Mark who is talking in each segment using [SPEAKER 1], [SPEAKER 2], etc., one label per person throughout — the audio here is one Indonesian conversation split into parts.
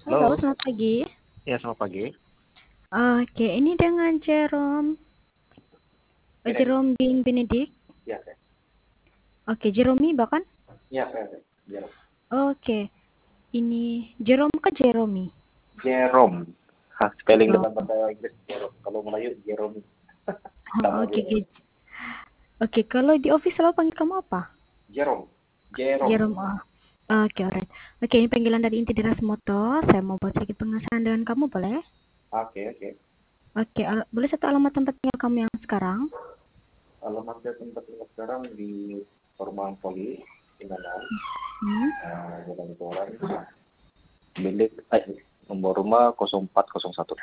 [SPEAKER 1] Halo,
[SPEAKER 2] Halo,
[SPEAKER 1] selamat pagi.
[SPEAKER 2] ya selamat pagi.
[SPEAKER 1] Oke, ini dengan
[SPEAKER 2] Benedict,
[SPEAKER 1] Jerome bin Benedict.
[SPEAKER 2] ya saya.
[SPEAKER 1] Oke, Jerome bahkan.
[SPEAKER 2] Ya saya. Jerome.
[SPEAKER 1] Oke, ini Jerome ke Jerome.
[SPEAKER 2] Jerome. Spelling
[SPEAKER 1] Oh,
[SPEAKER 2] dalam bahasa Inggris Jerome. Kalau Melayu Jerome.
[SPEAKER 1] oh,
[SPEAKER 2] Sama
[SPEAKER 1] oke,
[SPEAKER 2] Jerome.
[SPEAKER 1] oke. Kalau di office selalu panggil kamu apa?
[SPEAKER 2] Jerome. Jerome.
[SPEAKER 1] Jerome. Oh. Oke, alright. Oke, ini panggilan dari inti Deras Motor. Saya mau buat sedikit pengenalan dengan kamu, boleh?
[SPEAKER 2] Oke.
[SPEAKER 1] Oke, boleh satu alamat tempat tinggal kamu yang sekarang?
[SPEAKER 2] Alamat saya tempat tinggal sekarang di Perumahan Poli, Inganan.
[SPEAKER 1] Hmm,
[SPEAKER 2] Jalan Toran. Bilik, nomor rumah 0401.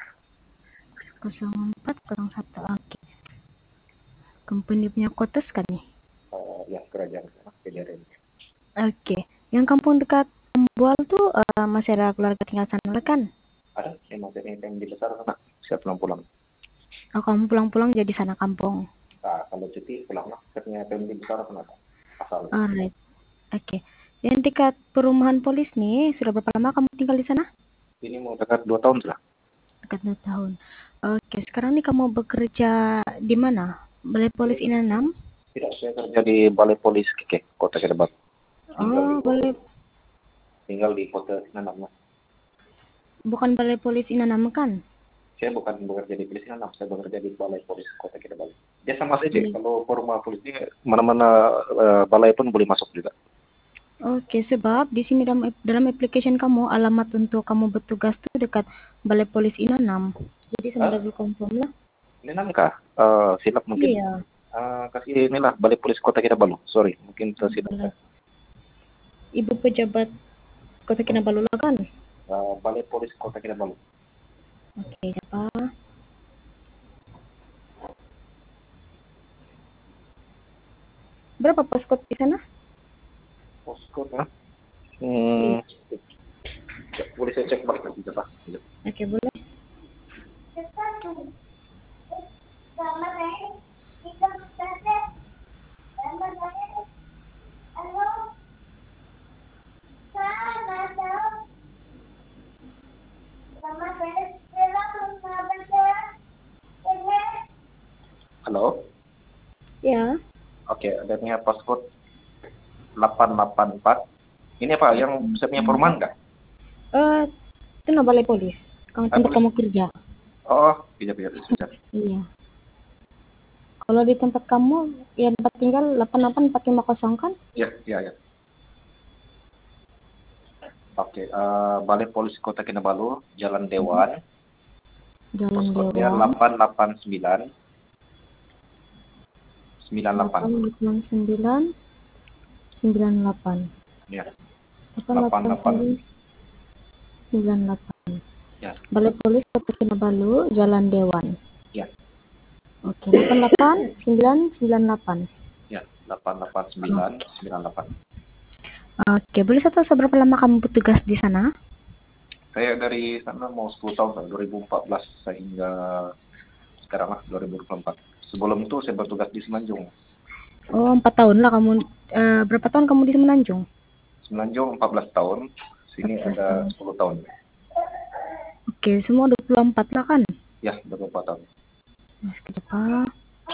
[SPEAKER 1] 0401. Oke. Company punya kotes kan nih?
[SPEAKER 2] Ya, kerajaan Kejadian.
[SPEAKER 1] Oke. Yang kampung dekat Ambual tuh masih ada keluarga tinggal sana kan?
[SPEAKER 2] Ada yang masih yang di besar sana. Siap pulang-pulang.
[SPEAKER 1] Oh, kamu pulang-pulang jadi sana kampung.
[SPEAKER 2] Nah, kalau cuti pulang lah. Siapnya yang di besar sana. Asal.
[SPEAKER 1] Alright. Oke. Yang dekat perumahan polis nih, sudah berapa lama kamu tinggal di sana?
[SPEAKER 2] Ini mau dekat 2 tahun sudah.
[SPEAKER 1] Dekat 2 tahun. Oke, sekarang nih kamu bekerja di mana? Balai Polis Inanam?
[SPEAKER 2] Tidak, saya kerja di Balai Polis Keke, Kota Kedebak.
[SPEAKER 1] Oh,
[SPEAKER 2] Tinggal di Kota Sinanam.
[SPEAKER 1] bukan Balai Polis Inanam kan?
[SPEAKER 2] Saya bukan bekerja di Polis Sinanam, saya bekerja di Balai Polis Kota Kedebak. Dia sama saja,
[SPEAKER 1] Balai.
[SPEAKER 2] kalau formal polis ini mana-mana balai pun boleh masuk juga.
[SPEAKER 1] Oke, sebab di sini dalam application kamu alamat untuk kamu bertugas tuh dekat Balai Polis Inanam. Jadi sama
[SPEAKER 2] Ah,
[SPEAKER 1] double confirm lah.
[SPEAKER 2] Sinanam kah? Silap mungkin.
[SPEAKER 1] Iya.
[SPEAKER 2] Kasih inilah Balai Polis Kota Kinabalu. Sorry, mungkin tersilap saya.
[SPEAKER 1] Ibu pejabat Kota Kinabalu lah kan?
[SPEAKER 2] Balai Polis Kota Kinabalu.
[SPEAKER 1] Oke, siapa? Berapa postcode di sana?
[SPEAKER 2] Posko, ya.
[SPEAKER 1] Iya.
[SPEAKER 2] Boleh saya cek Pak nanti coba.
[SPEAKER 1] Oke, boleh.
[SPEAKER 2] Halo.
[SPEAKER 1] Ya.
[SPEAKER 2] Oke, adanya passcode 884. Ini apa yang saya punya perumahan nggak?
[SPEAKER 1] Eh, itu nama Balai Polis. Kamu tempat
[SPEAKER 2] Polis.
[SPEAKER 1] kamu kerja.
[SPEAKER 2] Oh, bisa.
[SPEAKER 1] Iya. Kalau di tempat kamu, ya tempat tinggal 88450 kan?
[SPEAKER 2] Iya. Oke, Balai Polis Kota Kinabalu, Jalan Dewan,
[SPEAKER 1] Jalan
[SPEAKER 2] postcode-nya
[SPEAKER 1] Dewan.
[SPEAKER 2] 889 98.
[SPEAKER 1] 88998.
[SPEAKER 2] Ya, 889.
[SPEAKER 1] 88998.
[SPEAKER 2] Ya,
[SPEAKER 1] Balai Polis Kota Kinabalu, Jalan Dewan.
[SPEAKER 2] ya,
[SPEAKER 1] Oke, 88998.
[SPEAKER 2] ya, 88998.
[SPEAKER 1] Oke, boleh saya tahu seberapa lama kamu bertugas di sana?
[SPEAKER 2] Saya dari sana mau 10 tahun, 2014 sehingga sekarang lah 2024. Sebelum itu saya bertugas di Semenanjung.
[SPEAKER 1] Oh, 4 tahun lah kamu. Berapa tahun kamu di Semenanjung?
[SPEAKER 2] Semenanjung 14 tahun, sini
[SPEAKER 1] 14
[SPEAKER 2] ada
[SPEAKER 1] tahun.
[SPEAKER 2] 10 tahun.
[SPEAKER 1] Oke, semua 24 lah kan?
[SPEAKER 2] Ya, 24 tahun.
[SPEAKER 1] Sekejap, Pak.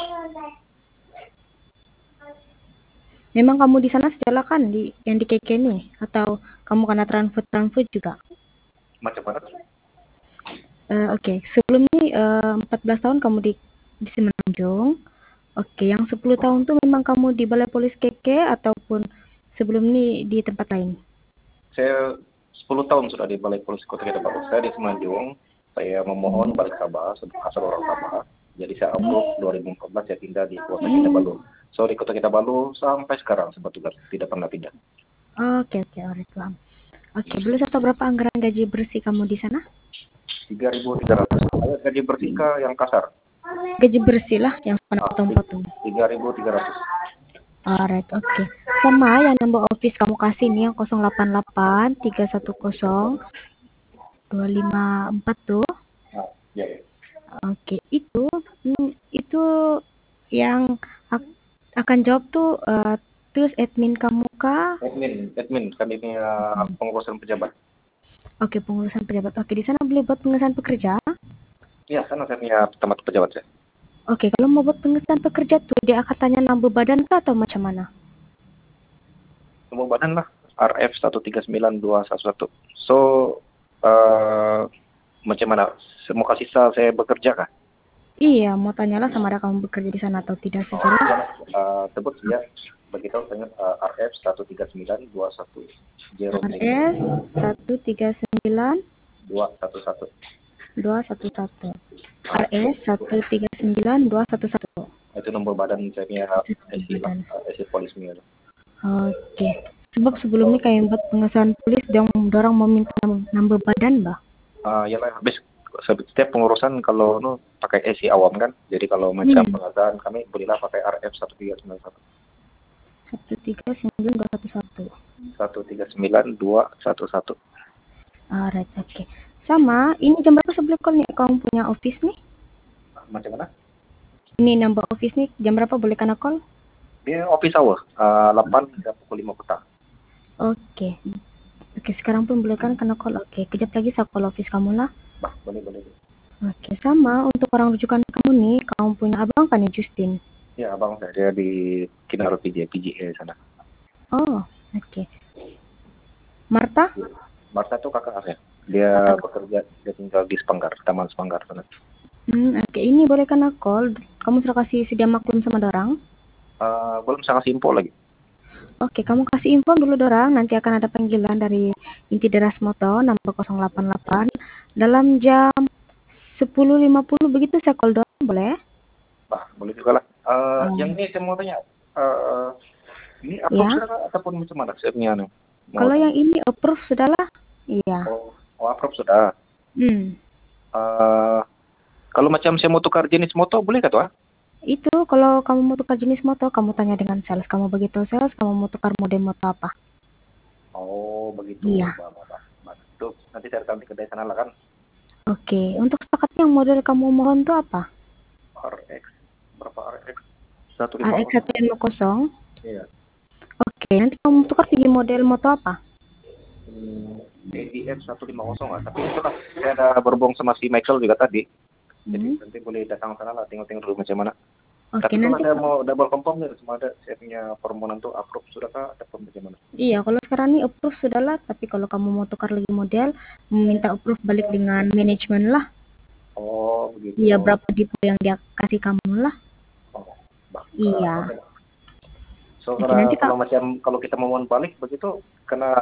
[SPEAKER 1] Memang kamu di sana sejalan kan yang di KK nih? Atau kamu karena transfer juga?
[SPEAKER 2] Macam mana?
[SPEAKER 1] Oke, sebelum ini 14 tahun kamu di Semenanjung. Oke, yang 10 tahun tuh memang kamu di Balai Polis KK ataupun sebelum ini di tempat lain?
[SPEAKER 2] Saya 10 tahun sudah di Balai Polis Kota Kinabalu. Saya di Semenanjung. Saya memohon balik Sabah, asal orang Sabah. Jadi saya approve 2014 saya pindah di Kota Kinabalu. So di Kota Kinabalu sampai sekarang sebetulnya tidak pernah pindah.
[SPEAKER 1] Oke, alright, paham. Oke, boleh saya tahu berapa anggaran gaji bersih kamu di sana?
[SPEAKER 2] 3.300. Ada gaji bersih yang kasar.
[SPEAKER 1] Gaji bersih lah yang potong-potong.
[SPEAKER 2] 3.300.
[SPEAKER 1] Alright, oke. Sama yang nomor office kamu kasih nih yang 088 310 254 tuh.
[SPEAKER 2] Ya.
[SPEAKER 1] Oke, itu yang akan jawab tuh terus admin kamu kah?
[SPEAKER 2] Admin kan ini pengurusan pejabat.
[SPEAKER 1] Oke, pengurusan pejabat. Oke, di sana boleh buat pengesahan pekerja.
[SPEAKER 2] Iya, sana saya punya tempat pejabat saya.
[SPEAKER 1] Oke, kalau mau buat pengesahan pekerja tuh, dia akan tanya nambah badan kah atau macam mana?
[SPEAKER 2] Nomor badan lah, RF 139.211. So, eh macam mana? Mau kasih saya bekerja kah?
[SPEAKER 1] Iya, mau tanyalah sama ada kamu bekerja di sana atau tidak saja lah.
[SPEAKER 2] Tebut ya, begitu saya RF 139.210.
[SPEAKER 1] RS 139
[SPEAKER 2] 211.
[SPEAKER 1] 211. RS 139 211.
[SPEAKER 2] Itu nomor badan saya punya SI lah,
[SPEAKER 1] Badan.
[SPEAKER 2] SI polisnya.
[SPEAKER 1] Oke. Sebab sebelumnya kayak buat pengesahan polis, dia dorang meminta nambah badan, Mbak.
[SPEAKER 2] Ya lah, habis setiap pengurusan kalau pakai SI awam kan, jadi kalau macam pengadaan kami bolehlah pakai RF 1391.
[SPEAKER 1] 139 211.
[SPEAKER 2] 139.211.
[SPEAKER 1] Alright, oke. Sama, ini jam berapa sebelum call nih? Kamu punya office nih?
[SPEAKER 2] Macam mana?
[SPEAKER 1] Ini number office nih, jam berapa boleh kena call?
[SPEAKER 2] Dia office hour, 8 hingga pukul 5 petang.
[SPEAKER 1] Oke. Oke, sekarang pun boleh kan kena call. Oke, kejap lagi saya call office kamu lah.
[SPEAKER 2] Bah, boleh.
[SPEAKER 1] Oke, sama. Untuk orang rujukan kamu nih, kamu punya abang kan ya, Justin?
[SPEAKER 2] Ya, abang saya dia di Kinaro PGA sana.
[SPEAKER 1] Oh, oke. Marta?
[SPEAKER 2] Marta itu kakak saya. Dia bekerja, dia tinggal di Spanggar, Taman Spanggar sana.
[SPEAKER 1] Oke, ini boleh kena call. Kamu sudah kasih sedia maklum sama dorang?
[SPEAKER 2] Belum sangat simpel lagi.
[SPEAKER 1] Oke, kamu kasih info dulu dorang. Nanti akan ada panggilan dari Inti Deras Moto nomor 088 dalam jam 10.50 begitu saya call dorang, boleh?
[SPEAKER 2] Bah, boleh juga lah. Yang ini saya mau tanya, ini approve
[SPEAKER 1] Ya.
[SPEAKER 2] sudah ataupun macam mana? Saya punya
[SPEAKER 1] Kalau yang ini approve sudah lah. Iya.
[SPEAKER 2] Approve sudah. Kalau macam saya mau tukar jenis motor, boleh kah tuh?
[SPEAKER 1] Itu kalau kamu mau tukar jenis motor, kamu tanya dengan sales. Kamu begitu sales, kamu mau tukar model motor apa?
[SPEAKER 2] Oh, begitu.
[SPEAKER 1] Iya.
[SPEAKER 2] Tuh, nanti saya datang di kedai sana lah kan.
[SPEAKER 1] Oke, untuk setakat yang model kamu mohon tuh apa?
[SPEAKER 2] RX. Berapa RX?
[SPEAKER 1] RX 150.
[SPEAKER 2] Iya.
[SPEAKER 1] Oke, nanti kamu tukar pilih model motor apa?
[SPEAKER 2] ADF 150 lah. Tapi itu lah, saya ada berhubung sama si Michael juga tadi. Jadi nanti boleh datang sana lah, tengok-tengok dulu macam mana.
[SPEAKER 1] Oke,
[SPEAKER 2] Tapi
[SPEAKER 1] nanti
[SPEAKER 2] kalau saya mau double confirm nih, semua ada saya punya permohonan tuh approve sudah kah ataupun bagaimana?
[SPEAKER 1] iya, kalau sekarang ini approve sudah lah, tapi kalau kamu mau tukar lagi model, meminta approve balik dengan manajemen lah.
[SPEAKER 2] Oh, begitu.
[SPEAKER 1] Iya, berapa depo yang dia kasih kamu lah. Iya.
[SPEAKER 2] So,
[SPEAKER 1] Oke,
[SPEAKER 2] kalau kita mau balik begitu kena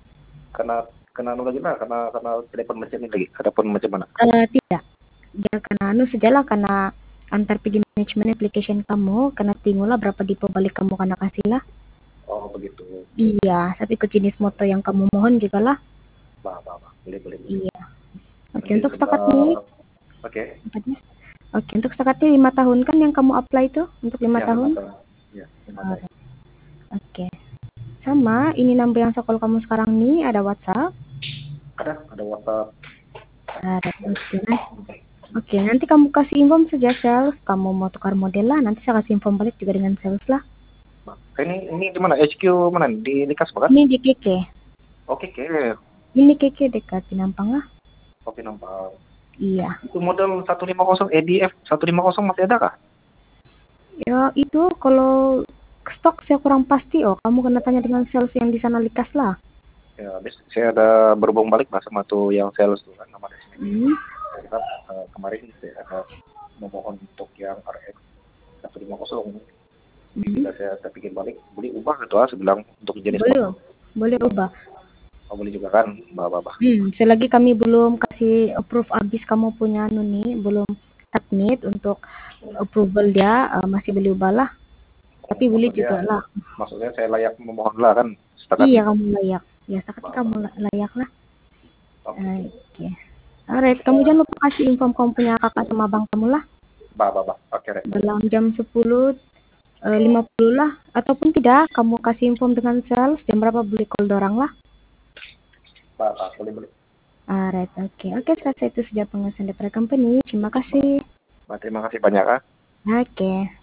[SPEAKER 2] lagi lah, kena telepon macam ini lagi, ataupun macam mana?
[SPEAKER 1] tidak. Dia kena sejalan karena antar pergi manajemen application kamu, kena tinggal berapa depo balik kamu kena kasih lah.
[SPEAKER 2] Oh, begitu.
[SPEAKER 1] Iya, tapi ke jenis motor yang kamu mohon juga lah.
[SPEAKER 2] Boleh.
[SPEAKER 1] Iya. Oke, untuk setakat ini.
[SPEAKER 2] Oke.
[SPEAKER 1] Oke, untuk setakat ini 5 tahun kan yang kamu apply itu untuk 5 tahun?
[SPEAKER 2] Iya, 5 tahun.
[SPEAKER 1] Oke. Sama, ini nomor yang call kamu sekarang nih, ada WhatsApp?
[SPEAKER 2] Ada WhatsApp.
[SPEAKER 1] Ada. Oke, nanti kamu kasih info saja sales, kamu mau tukar model lah, nanti saya kasih info balik juga dengan sales lah.
[SPEAKER 2] Ini di mana? HQ mana? Di Likas bukan?
[SPEAKER 1] Ini di KK.
[SPEAKER 2] Oke.
[SPEAKER 1] Ini KK dekat Pinampang lah.
[SPEAKER 2] Oh, Pinampang.
[SPEAKER 1] Iya.
[SPEAKER 2] Itu model 150 ADF 150 masih ada kah?
[SPEAKER 1] Ya, itu kalau stok saya kurang pasti. Kamu kena tanya dengan sales yang di sana Likas lah.
[SPEAKER 2] Ya, habis saya ada berhubung balik lah sama tuh yang sales tuh kan nama di sini. Kemarin saya ada memohon untuk yang RX 150. Saya pikir balik, boleh ubah gitu sebilang untuk jenis
[SPEAKER 1] boleh ubah.
[SPEAKER 2] Oh, boleh juga kan, bah.
[SPEAKER 1] Selagi kami belum kasih approve abis kamu punya belum submit untuk approval dia, masih boleh ubah lah. Tapi boleh juga lah.
[SPEAKER 2] Maksudnya saya layak memohon lah kan?
[SPEAKER 1] Iya, kamu layak. Ya, sekarang kamu layak lah. Oke. Alright, kamu jangan lupa kasih info kamu punya kakak sama abang kamu lah.
[SPEAKER 2] Bah. Oke.
[SPEAKER 1] Dalam jam 10.50 lah. Ataupun tidak, kamu kasih info dengan sales, jam berapa boleh call dorang lah.
[SPEAKER 2] Bah, boleh.
[SPEAKER 1] Alright, oke. Saya itu saja pengesahan dari company. Terima kasih.
[SPEAKER 2] Terima kasih banyak.
[SPEAKER 1] Oke.